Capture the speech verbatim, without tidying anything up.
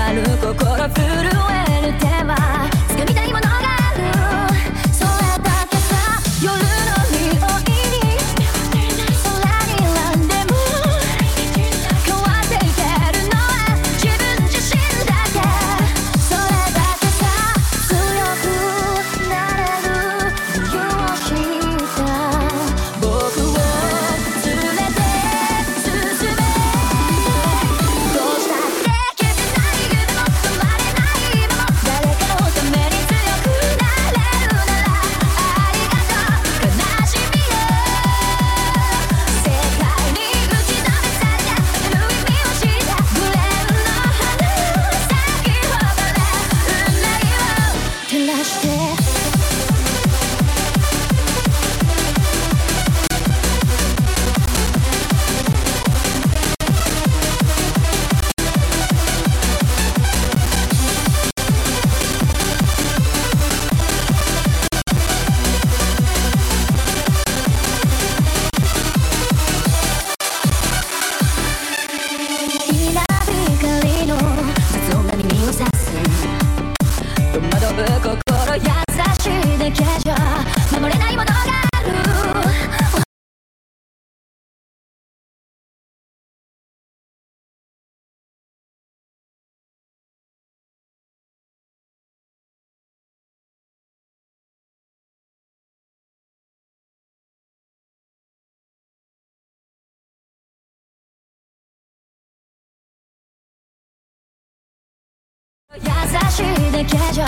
ある心震える手は掴みたいものがある。それだけさ、夜の匂いに空に何でも変わっていけるのは自分自身だけ。それだけさ、強くなれる理由を知った僕を連れて進め。どうしたって消せない夢も止まれない今も誰かのために強くなれるならありがとう悲しみよ。世界に打ちのめされた無意味をしたグレーの花の咲き誇れ運命を照らして。稲光の雑音が耳を刺す戸惑う心優しいだけじゃ守れないものがある。優しいだけじゃ